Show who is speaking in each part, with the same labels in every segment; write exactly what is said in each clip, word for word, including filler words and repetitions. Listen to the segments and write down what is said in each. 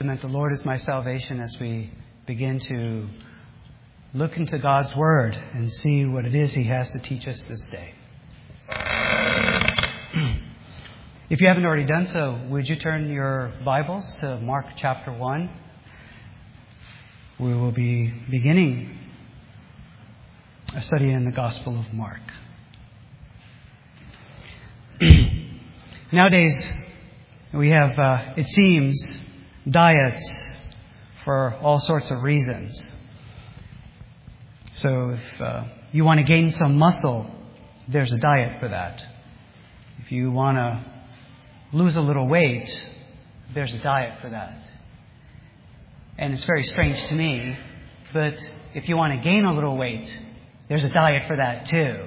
Speaker 1: Testament, the Lord is my salvation, as we begin to look into God's Word and see what it is He has to teach us this day. If you haven't already done so, would you turn your Bibles to Mark chapter one? We will be beginning a study in the Gospel of Mark. Nowadays, we have, uh, it seems, diets for all sorts of reasons. So if uh, you want to gain some muscle, there's a diet for that. If you want to lose a little weight, there's a diet for that. And it's very strange to me, but if you want to gain a little weight, there's a diet for that too.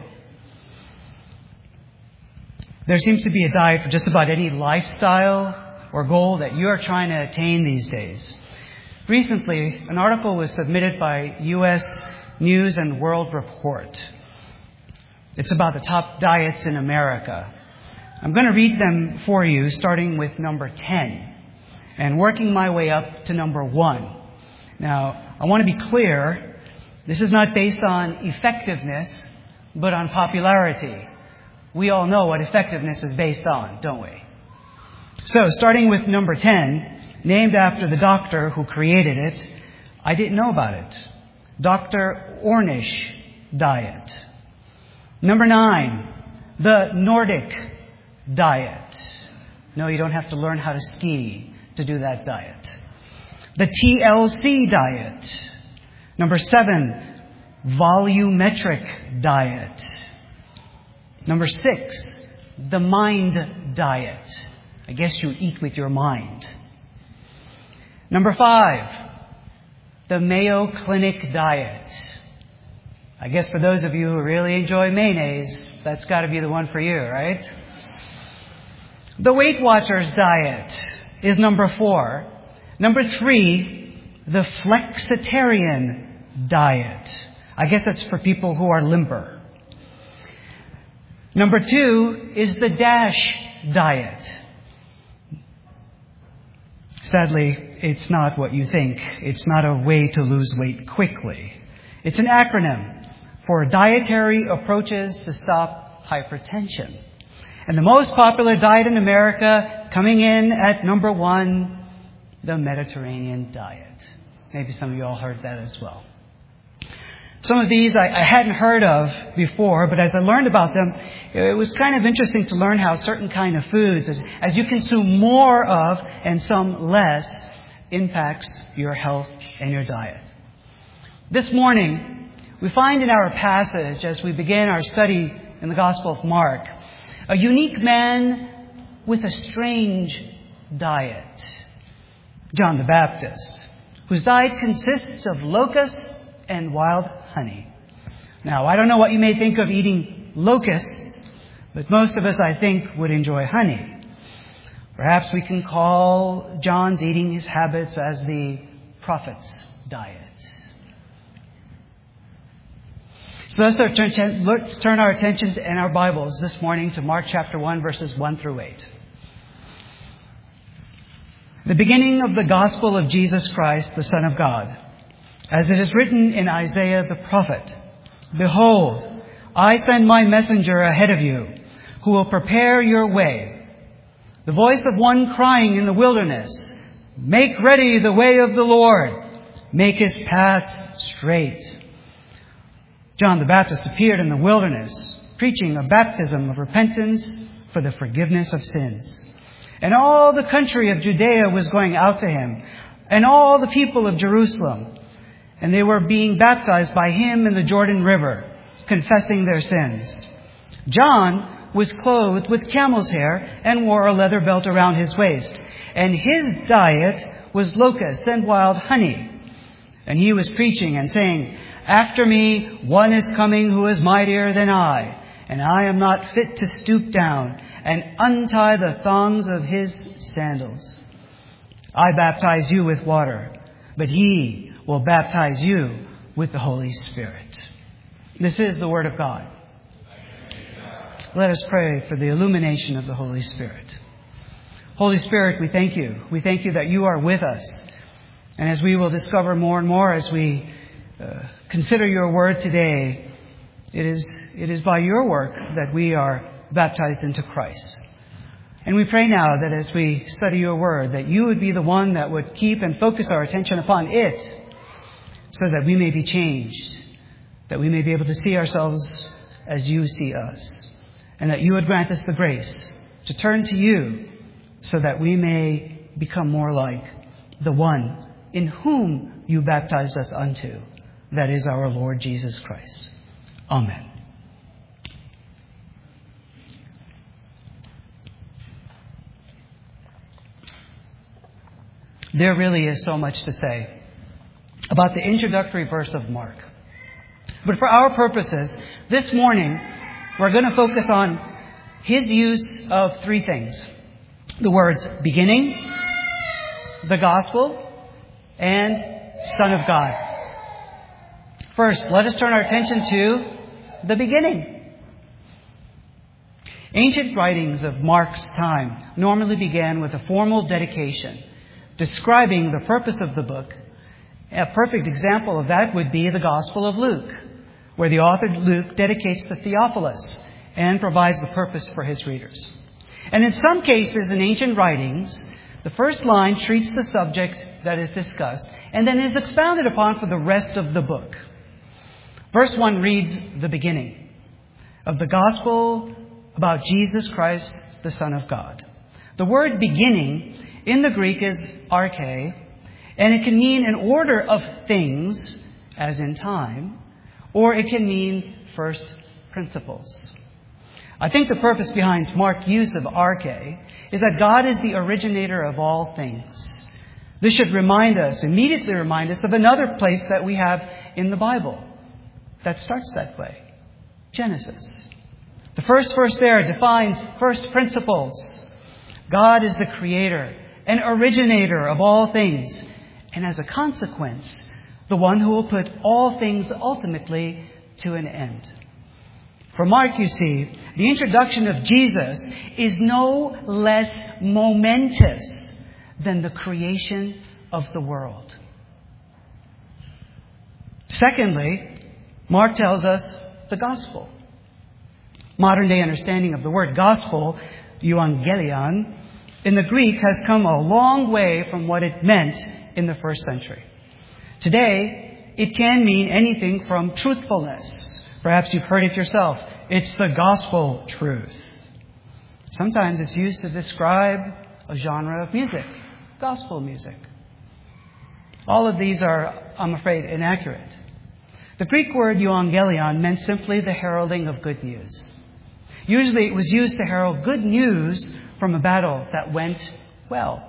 Speaker 1: There seems to be a diet for just about any lifestyle or goal that you are trying to attain these days. Recently, an article was submitted by U S News and World Report. It's about the top diets in America. I'm going to read them for you, starting with number ten and working my way up to number one. Now, I want to be clear, this is not based on effectiveness, but on popularity. We all know what effectiveness is based on, don't we? So, starting with number ten, named after the doctor who created it, I didn't know about it. Doctor Ornish diet. Number nine, the Nordic diet. No, you don't have to learn how to ski to do that diet. The T L C diet. Number seven, volumetric diet. Number six, the mind diet. I guess you eat with your mind. Number five, the Mayo Clinic diet. I guess for those of you who really enjoy mayonnaise, that's got to be the one for you, right? The Weight Watchers diet is number four. Number three, the Flexitarian diet. I guess that's for people who are limber. Number two is the DASH diet. Sadly, it's not what you think. It's not a way to lose weight quickly. It's an acronym for Dietary Approaches to Stop Hypertension. And the most popular diet in America, coming in at number one, the Mediterranean diet. Maybe some of you all heard that as well. Some of these I, I hadn't heard of before, but as I learned about them, it was kind of interesting to learn how certain kind of foods, as, as you consume more of and some less, impacts your health and your diet. This morning, we find in our passage, as we begin our study in the Gospel of Mark, a unique man with a strange diet, John the Baptist, whose diet consists of locusts and wild honey. Now, I don't know what you may think of eating locusts, but most of us, I think, would enjoy honey. Perhaps we can call John's eating his habits as the prophet's diet. So let's turn, let's turn our attention in our Bibles this morning to Mark chapter one, verses one through eight. The beginning of the gospel of Jesus Christ, the Son of God. As it is written in Isaiah the prophet, "Behold, I send my messenger ahead of you, who will prepare your way. The voice of one crying in the wilderness, make ready the way of the Lord, make his paths straight." John the Baptist appeared in the wilderness, preaching a baptism of repentance for the forgiveness of sins. And all the country of Judea was going out to him, and all the people of Jerusalem. And they were being baptized by him in the Jordan River, confessing their sins. John was clothed with camel's hair and wore a leather belt around his waist. And his diet was locusts and wild honey. And he was preaching and saying, "After me, one is coming who is mightier than I, and I am not fit to stoop down and untie the thongs of his sandals. I baptize you with water, but he will baptize you with the Holy Spirit." This is the Word of God. Let us pray for the illumination of the Holy Spirit. Holy Spirit, we thank you. We thank you that you are with us. And as we will discover more and more as we uh, consider your word today, it is, it is by your work that we are baptized into Christ. And we pray now that as we study your word, that you would be the one that would keep and focus our attention upon it so that we may be changed, that we may be able to see ourselves as you see us, and that you would grant us the grace to turn to you so that we may become more like the one in whom you baptized us unto, that is our Lord Jesus Christ. Amen. There really is so much to say about the introductory verse of Mark. But for our purposes, this morning, we're going to focus on his use of three things. The words beginning, the gospel, and Son of God. First, let us turn our attention to the beginning. Ancient writings of Mark's time normally began with a formal dedication describing the purpose of the book. A perfect example of that would be the Gospel of Luke, where the author Luke dedicates to Theophilus and provides the purpose for his readers. And in some cases in ancient writings, the first line treats the subject that is discussed and then is expounded upon for the rest of the book. Verse one reads the beginning of the Gospel about Jesus Christ, the Son of God. The word beginning in the Greek is arche, and it can mean an order of things, as in time, or it can mean first principles. I think the purpose behind Mark's use of arche is that God is the originator of all things. This should remind us, immediately remind us of another place that we have in the Bible that starts that way. Genesis. The first verse there defines first principles. God is the creator and originator of all things, and as a consequence, the one who will put all things ultimately to an end. For Mark, you see, the introduction of Jesus is no less momentous than the creation of the world. Secondly, Mark tells us the gospel. Modern day understanding of the word gospel, euangelion, in the Greek has come a long way from what it meant in the first century. Today, it can mean anything from truthfulness. Perhaps you've heard it yourself. It's the gospel truth. Sometimes it's used to describe a genre of music, gospel music. All of these are, I'm afraid, inaccurate. The Greek word euangelion meant simply the heralding of good news. Usually it was used to herald good news from a battle that went well,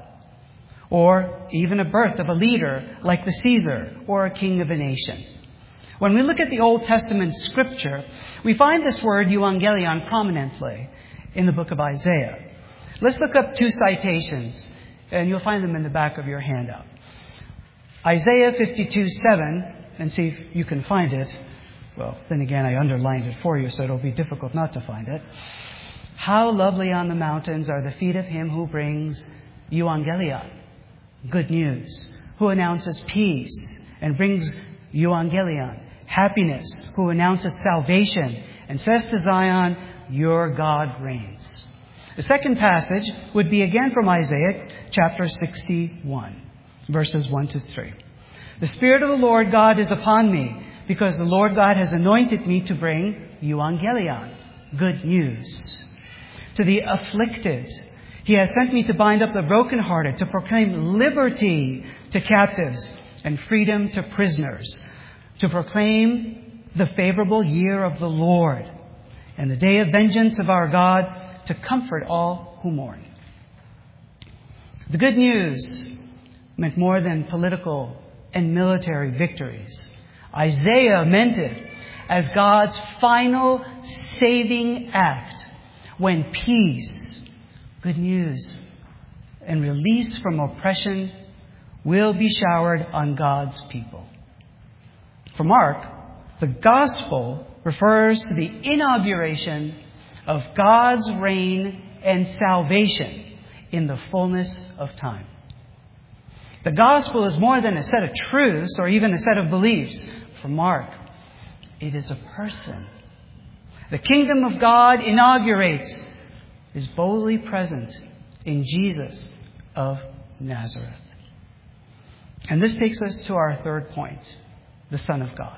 Speaker 1: or even a birth of a leader like the Caesar or a king of a nation. When we look at the Old Testament scripture, we find this word euangelion prominently in the book of Isaiah. Let's look up two citations, and you'll find them in the back of your handout. Isaiah fifty-two seven, and see if you can find it. Well, then again, I underlined it for you, so it'll be difficult not to find it. How lovely on the mountains are the feet of him who brings euangelion, good news, who announces peace and brings euangelion, happiness, who announces salvation and says to Zion, your God reigns. The second passage would be again from Isaiah chapter sixty-one, verses one to three. The Spirit of the Lord God is upon me, because the Lord God has anointed me to bring euangelion, good news, to the afflicted. He has sent me to bind up the brokenhearted, to proclaim liberty to captives and freedom to prisoners, to proclaim the favorable year of the Lord and the day of vengeance of our God, to comfort all who mourn. The good news meant more than political and military victories. Isaiah meant it as God's final saving act, when peace, good news, and release from oppression will be showered on God's people. For Mark, the gospel refers to the inauguration of God's reign and salvation in the fullness of time. The gospel is more than a set of truths or even a set of beliefs. For Mark, it is a person. The kingdom of God inaugurates, is boldly present in Jesus of Nazareth. And this takes us to our third point, the Son of God.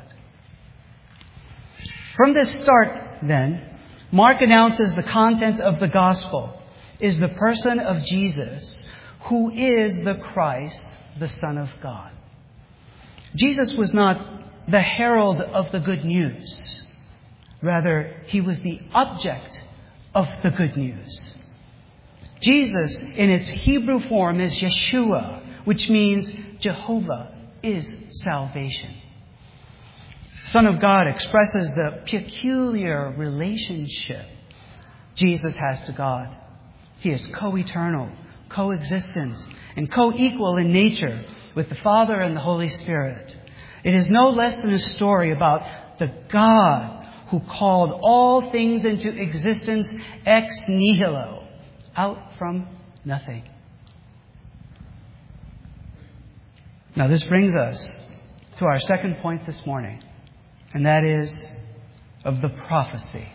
Speaker 1: From the start, then, Mark announces the content of the gospel is the person of Jesus, who is the Christ, the Son of God. Jesus was not the herald of the good news. Rather, he was the object of the good news. Jesus, in its Hebrew form, is Yeshua, which means Jehovah is salvation. Son of God expresses the peculiar relationship Jesus has to God. He is co-eternal, co-existent, and co-equal in nature with the Father and the Holy Spirit. It is no less than a story about the God who called all things into existence ex nihilo, out from nothing. Now this brings us to our second point this morning, and that is of the prophecy.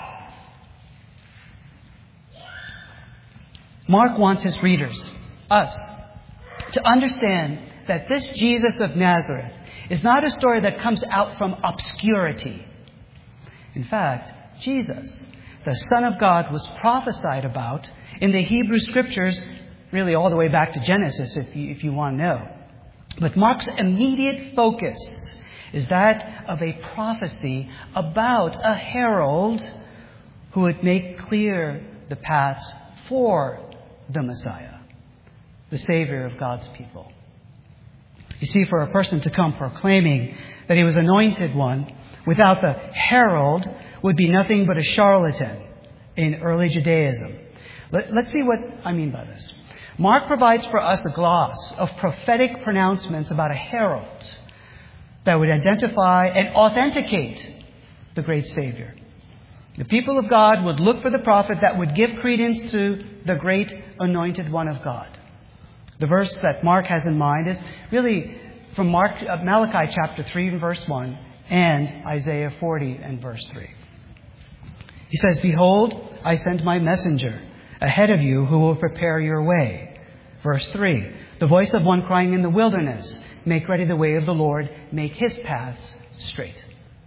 Speaker 1: Mark wants his readers, us, to understand that this Jesus of Nazareth is not a story that comes out from obscurity. In fact, Jesus, the Son of God, was prophesied about in the Hebrew Scriptures, really all the way back to Genesis, if you, if you want to know. But Mark's immediate focus is that of a prophecy about a herald who would make clear the paths for the Messiah, the Savior of God's people. You see, for a person to come proclaiming that he was anointed one without the herald would be nothing but a charlatan in early Judaism. Let, let's see what I mean by this. Mark provides for us a gloss of prophetic pronouncements about a herald that would identify and authenticate the great Savior. The people of God would look for the prophet that would give credence to the great anointed one of God. The verse that Mark has in mind is really from Mark, uh, Malachi chapter three and verse one and Isaiah forty and verse three. He says, "Behold, I send my messenger ahead of you who will prepare your way." Verse three, "The voice of one crying in the wilderness, make ready the way of the Lord, make his paths straight."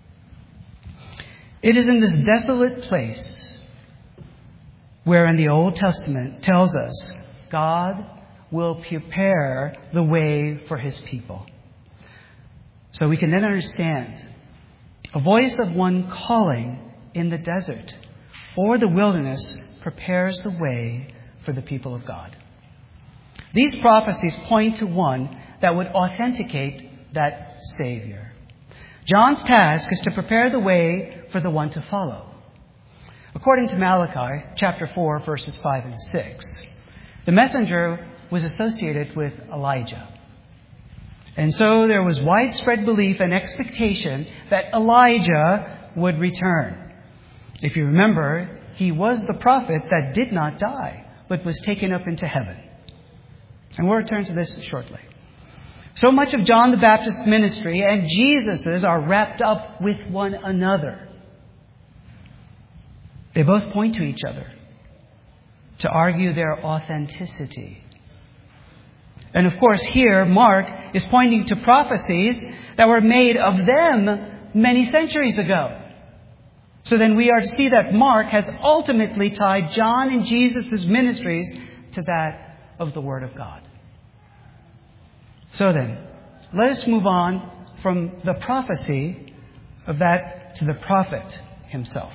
Speaker 1: It is in this desolate place where in the Old Testament tells us God will prepare the way for his people. So we can then understand a voice of one calling in the desert or the wilderness prepares the way for the people of God. These prophecies point to one that would authenticate that Savior. John's task is to prepare the way for the one to follow. According to Malachi chapter four, verses five and six, the messenger was associated with Elijah. And so there was widespread belief and expectation that Elijah would return. If you remember, he was the prophet that did not die, but was taken up into heaven. And we'll return to this shortly. So much of John the Baptist's ministry and Jesus's are wrapped up with one another. They both point to each other to argue their authenticity. And of course, here Mark is pointing to prophecies that were made of them many centuries ago. So then we are to see that Mark has ultimately tied John and Jesus' ministries to that of the Word of God. So then, let us move on from the prophecy of that to the prophet himself.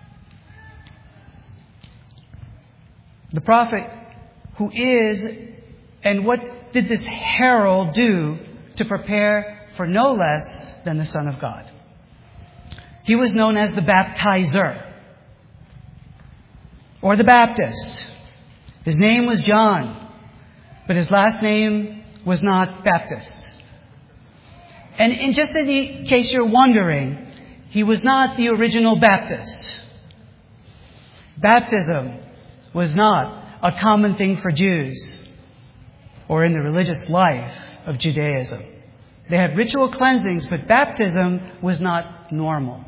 Speaker 1: The prophet who is, and what did this herald do to prepare for no less than the Son of God? He was known as the baptizer or the Baptist. His name was John, but his last name was not Baptist. And in just in case you're wondering, he was not the original Baptist. Baptism was not a common thing for Jews or in the religious life of Judaism. They had ritual cleansings, but baptism was not normal.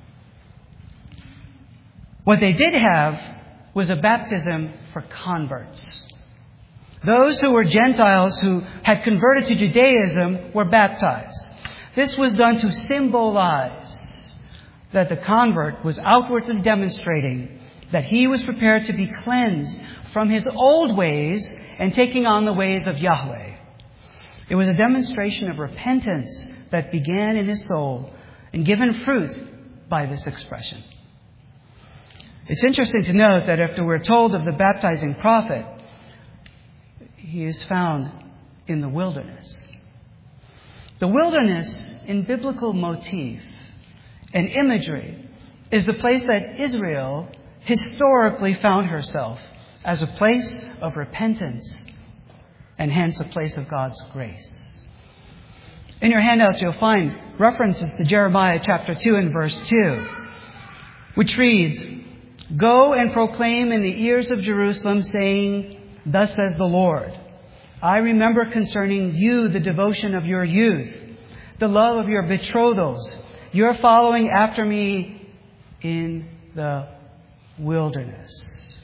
Speaker 1: What they did have was a baptism for converts. Those who were Gentiles who had converted to Judaism were baptized. This was done to symbolize that the convert was outwardly demonstrating that he was prepared to be cleansed from his old ways and taking on the ways of Yahweh. It was a demonstration of repentance that began in his soul and given fruit by this expression. It's interesting to note that after we're told of the baptizing prophet, he is found in the wilderness. The wilderness, in biblical motif and imagery, is the place that Israel historically found herself as a place of repentance and hence a place of God's grace. In your handouts, you'll find references to Jeremiah chapter two and verse two, which reads, "Go and proclaim in the ears of Jerusalem, saying, 'Thus says the Lord, I remember concerning you the devotion of your youth, the love of your betrothals, your following after me in the wilderness,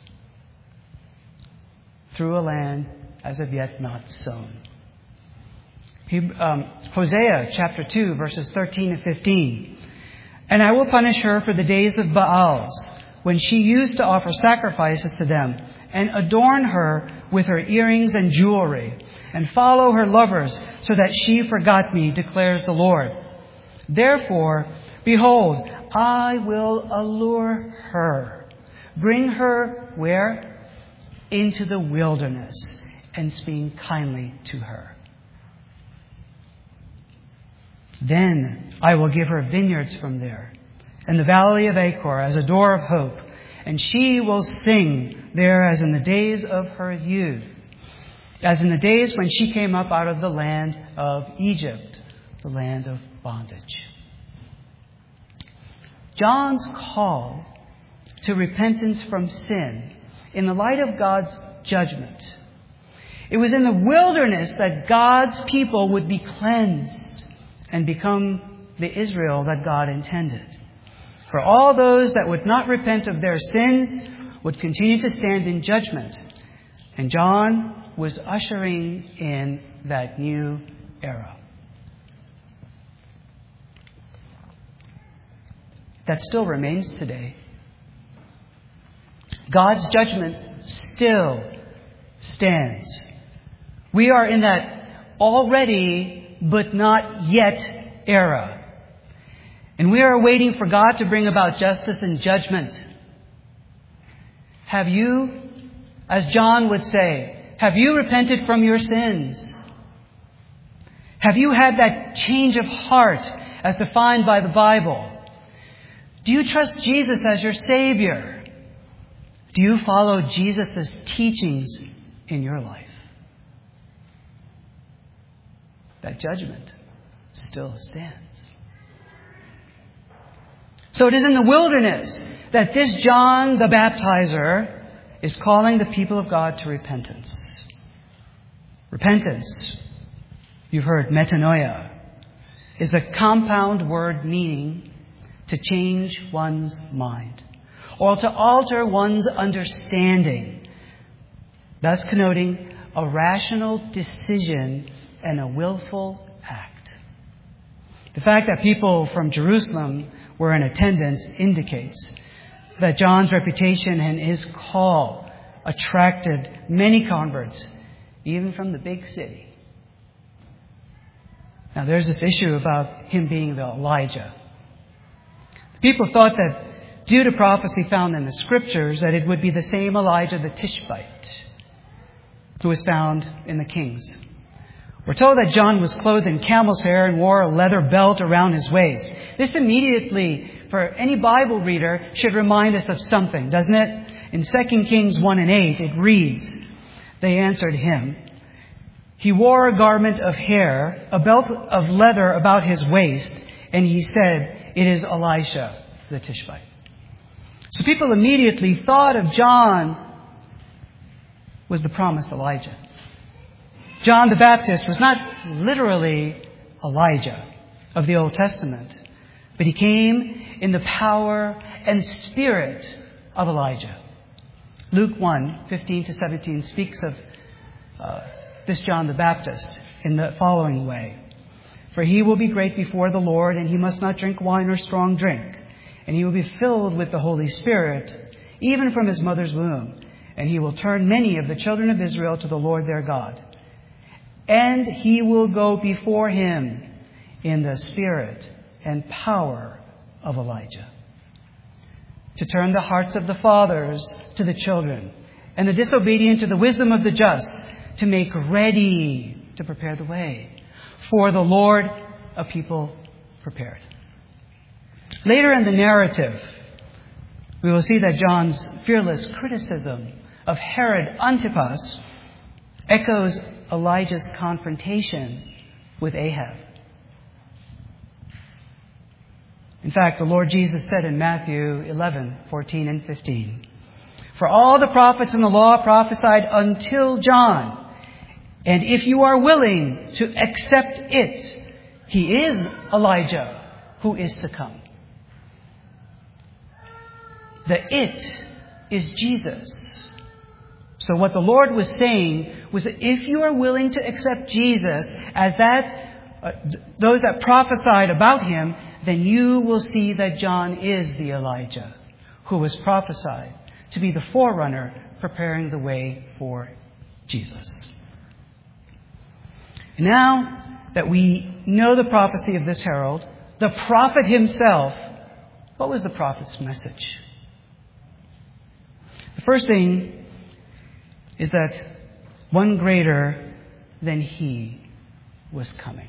Speaker 1: through a land as of yet not sown.'" He, um, Hosea chapter two, verses thirteen and fifteen. "And I will punish her for the days of Baals, when she used to offer sacrifices to them, and adorn her with her earrings and jewelry, and follow her lovers, so that she forgot me, declares the Lord. Therefore, behold, I will allure her, bring her," where? "Into the wilderness, and speak kindly to her. Then I will give her vineyards from there, and the valley of Achor as a door of hope, and she will sing there as in the days of her youth, as in the days when she came up out of the land of Egypt, the land of bondage." John's call to repentance from sin in the light of God's judgment. It was in the wilderness that God's people would be cleansed and become the Israel that God intended. For all those that would not repent of their sins would continue to stand in judgment. And John was ushering in that new era. That still remains today. God's judgment still stands. We are in that already but not yet era. And we are waiting for God to bring about justice and judgment. Have you, as John would say, have you repented from your sins? Have you had that change of heart as defined by the Bible? Do you trust Jesus as your Savior? Do you follow Jesus' teachings in your life? That judgment still stands. So it is in the wilderness that this John the Baptizer is calling the people of God to repentance. Repentance, you've heard metanoia, is a compound word meaning to change one's mind or to alter one's understanding, thus connoting a rational decision and a willful act. The fact that people from Jerusalem were in attendance indicates that John's reputation and his call attracted many converts, even from the big city. Now, there's this issue about him being the Elijah. People thought that due to prophecy found in the Scriptures that it would be the same Elijah the Tishbite who was found in the Kings. We're told that John was clothed in camel's hair and wore a leather belt around his waist. This immediately, for any Bible reader, should remind us of something, doesn't it? In Second Kings one and eight, it reads, "They answered him. He wore a garment of hair, a belt of leather about his waist, and he said, 'It is Elisha the Tishbite.'" So people immediately thought of John was the promised Elijah. John the Baptist was not literally Elijah of the Old Testament, but he came in the power and spirit of Elijah. Luke one, fifteen to seventeen speaks of uh, this John the Baptist in the following way. For he will be great before the Lord, and he must not drink wine or strong drink. And he will be filled with the Holy Spirit, even from his mother's womb. And he will turn many of the children of Israel to the Lord their God. And he will go before him in the spirit and power of Elijah, to turn the hearts of the fathers to the children, and the disobedient to the wisdom of the just, to make ready, to prepare the way for the Lord, a people prepared. Later in the narrative, we will see that John's fearless criticism of Herod Antipas echoes Elijah's confrontation with Ahab. In fact, the Lord Jesus said in Matthew eleven, fourteen and fifteen, "For all the prophets and the law prophesied until John, and if you are willing to accept it, he is Elijah who is to come." The it is Jesus. So what the Lord was saying was that if you are willing to accept Jesus as that, uh, those that prophesied about him, then you will see that John is the Elijah who was prophesied to be the forerunner preparing the way for Jesus. And now that we know the prophecy of this herald, the prophet himself, what was the prophet's message? The first thing is that one greater than he was coming.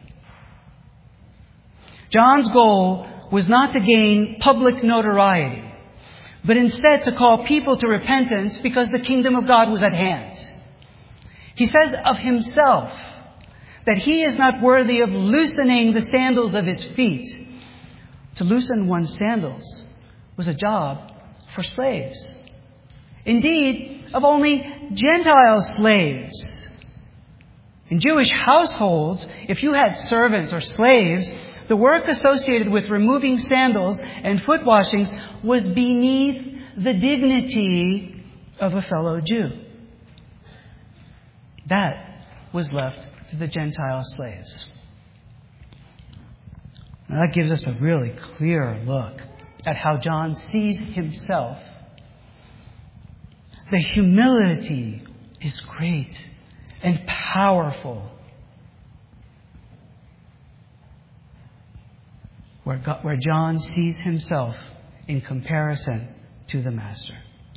Speaker 1: John's goal was not to gain public notoriety, but instead to call people to repentance because the kingdom of God was at hand. He says of himself that he is not worthy of loosening the sandals of his feet. To loosen one's sandals was a job for slaves. Indeed, of only Gentile slaves. In Jewish households, if you had servants or slaves, the work associated with removing sandals and foot washings was beneath the dignity of a fellow Jew. That was left to the Gentile slaves. Now that gives us a really clear look at how John sees himself. The humility is great and powerful. Where, God, where John sees himself in comparison to the Master.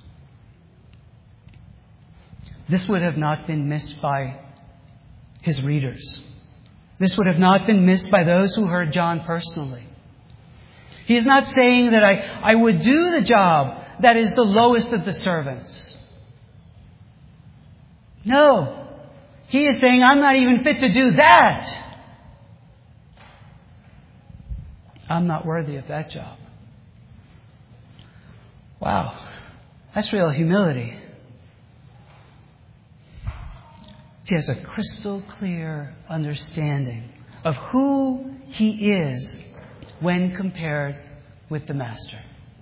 Speaker 1: This would have not been missed by his readers. This would have not been missed by those who heard John personally. He is not saying that I, I would do the job that is the lowest of the servants. No. He is saying, I'm not even fit to do that. I'm not worthy of that job. Wow. That's real humility. He has a crystal clear understanding of who he is when compared with the Master.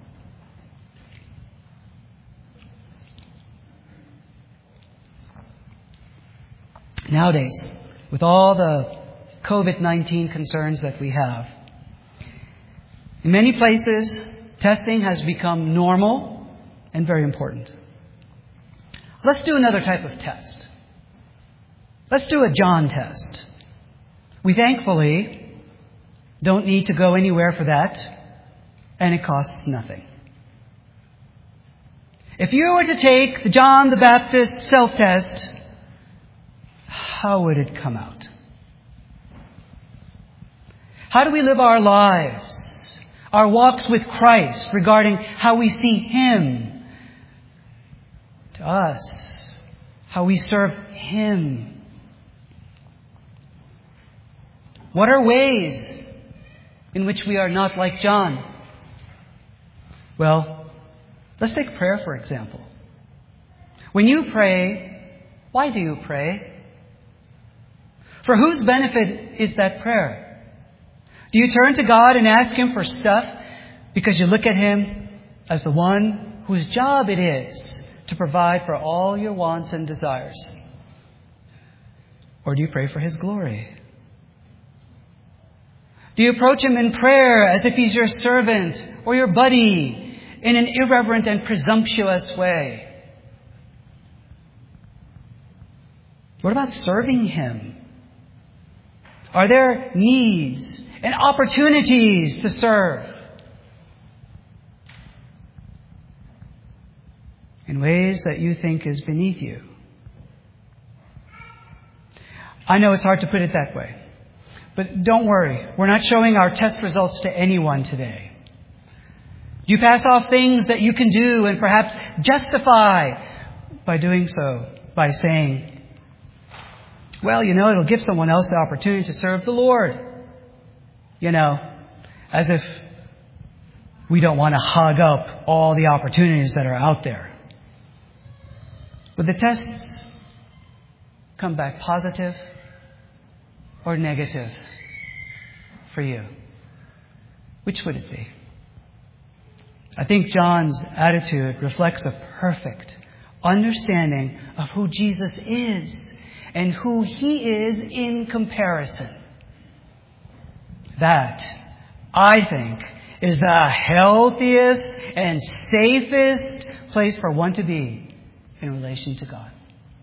Speaker 1: Nowadays, with all the covid nineteen concerns that we have, in many places, testing has become normal and very important. Let's do another type of test. Let's do a John test. We thankfully don't need to go anywhere for that, and it costs nothing. If you were to take the John the Baptist self-test, how would it come out? How do we live our lives, our walks with Christ regarding how we see him to us, how we serve him? What are ways in which we are not like John? Well, let's take prayer, for example. When you pray, Why do you pray? For whose benefit is that prayer? Do you turn to God and ask Him for stuff because you look at Him as the one whose job it is to provide for all your wants and desires? Or do you pray for His glory? Do you approach Him in prayer as if He's your servant or your buddy in an irreverent and presumptuous way? What about serving Him? Are there needs and opportunities to serve in ways that you think is beneath you? I know it's hard to put it that way, but don't worry. We're not showing our test results to anyone today. You pass off things that you can do and perhaps justify by doing so, by saying, well, you know, it'll give someone else the opportunity to serve the Lord. You know, as if we don't want to hog up all the opportunities that are out there. Would the tests come back positive or negative for you? Which would it be? I think John's attitude reflects a perfect understanding of who Jesus is and who He is in comparison. That, I think, is the healthiest and safest place for one to be in relation to God.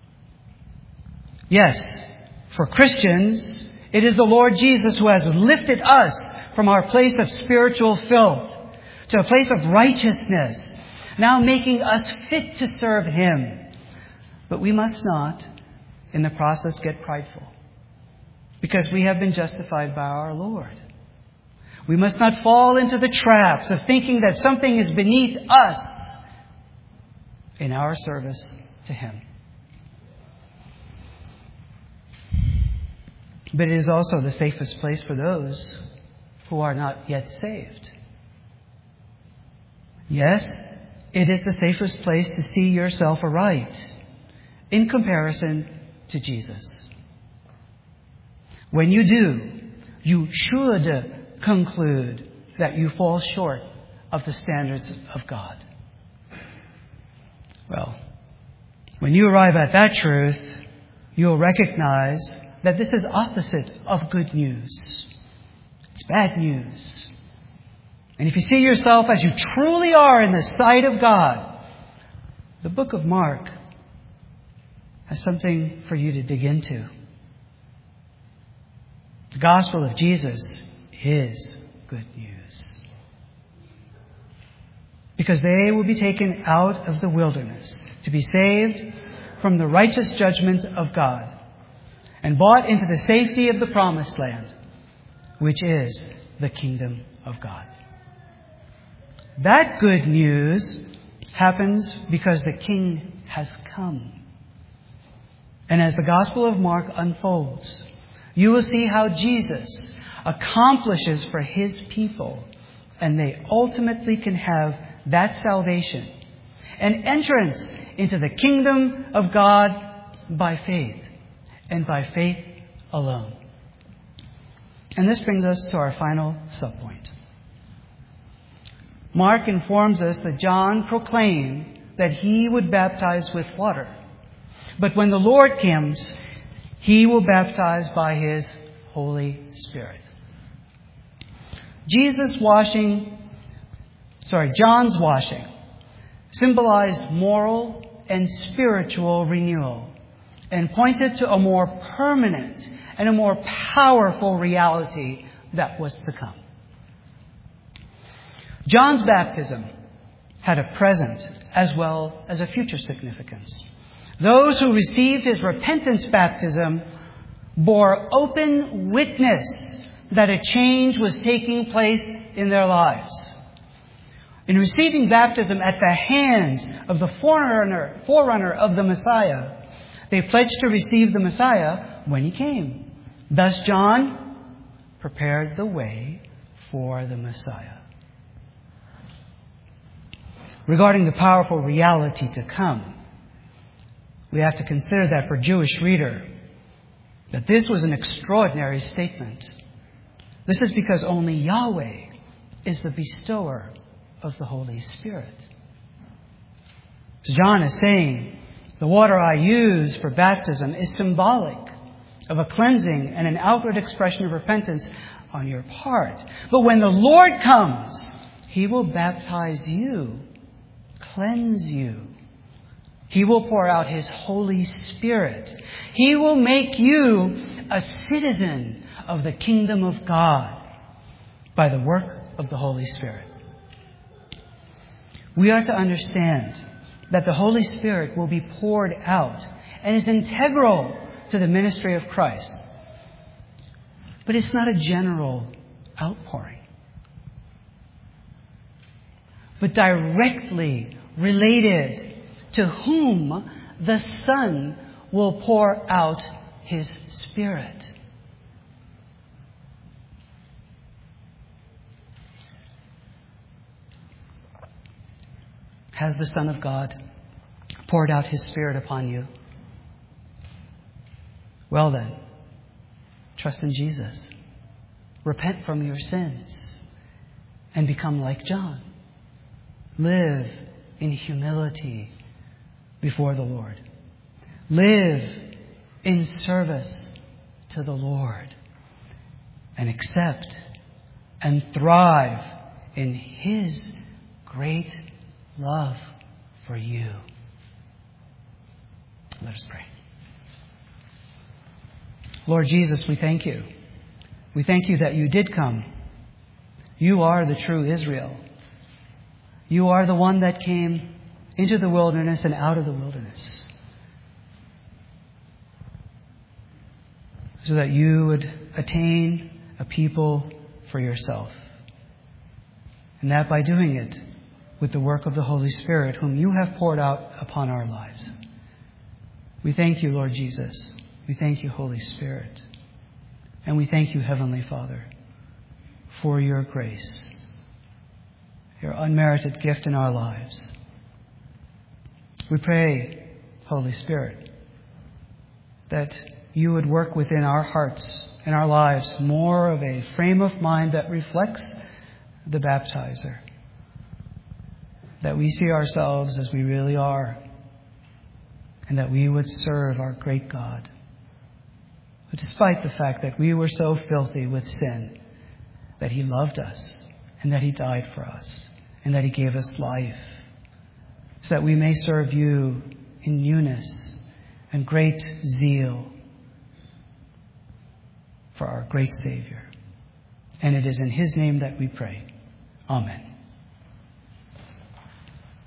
Speaker 1: Yes, for Christians, it is the Lord Jesus who has lifted us from our place of spiritual filth to a place of righteousness, now making us fit to serve Him. But we must not, in the process, get prideful, because we have been justified by our Lord. We must not fall into the traps of thinking that something is beneath us in our service to Him. But it is also the safest place for those who are not yet saved. Yes, it is the safest place to see yourself aright in comparison to Jesus. When you do, you should conclude that you fall short of the standards of God. Well, when you arrive at that truth, you'll recognize that this is opposite of good news. It's bad news. And if you see yourself as you truly are in the sight of God, the book of Mark has something for you to dig into. The gospel of Jesus is good news. Because they will be taken out of the wilderness to be saved from the righteous judgment of God and brought into the safety of the promised land, which is the kingdom of God. That good news happens because the King has come. And as the Gospel of Mark unfolds, you will see how Jesus accomplishes for His people, and they ultimately can have that salvation, an entrance into the kingdom of God by faith, and by faith alone. And this brings us to our final subpoint. Mark informs us that John proclaimed that he would baptize with water. But when the Lord comes, He will baptize by His Holy Spirit. Jesus washing, sorry, John's washing symbolized moral and spiritual renewal and pointed to a more permanent and a more powerful reality that was to come. John's baptism had a present as well as a future significance. Those who received his repentance baptism bore open witness that a change was taking place in their lives. In receiving baptism at the hands of the forerunner, forerunner of the Messiah, they pledged to receive the Messiah when He came. Thus John prepared the way for the Messiah. Regarding the powerful reality to come, We have to consider that for a Jewish reader, that this was an extraordinary statement. This is because only Yahweh is the bestower of the Holy Spirit. So John is saying, the water I use for baptism is symbolic of a cleansing and an outward expression of repentance on your part. But when the Lord comes, He will baptize you, cleanse you. He will pour out His Holy Spirit. He will make you a citizen of the kingdom of God by the work of the Holy Spirit. We are to understand that the Holy Spirit will be poured out and is integral to the ministry of Christ. But it's not a general outpouring, but directly related to whom the Son will pour out His Spirit. Has the Son of God poured out His Spirit upon you? Well then, trust in Jesus. Repent from your sins and become like John. Live in humility before the Lord. Live in service to the Lord. And accept and thrive in His great love for you. Let us pray. Lord Jesus, we thank You. We thank You that You did come. You are the true Israel. You are the one that came into the wilderness and out of the wilderness, so that You would attain a people for Yourself. And that by doing it with the work of the Holy Spirit, whom You have poured out upon our lives. We thank You, Lord Jesus. We thank You, Holy Spirit. And we thank You, Heavenly Father, for Your grace, Your unmerited gift in our lives. We pray, Holy Spirit, that You would work within our hearts and our lives more of a frame of mind that reflects the baptizer. That we see ourselves as we really are, and that we would serve our great God. But despite the fact that we were so filthy with sin, that He loved us, and that He died for us, and that He gave us life, so that we may serve You in newness and great zeal for our great Savior. And it is in His name that we pray. Amen.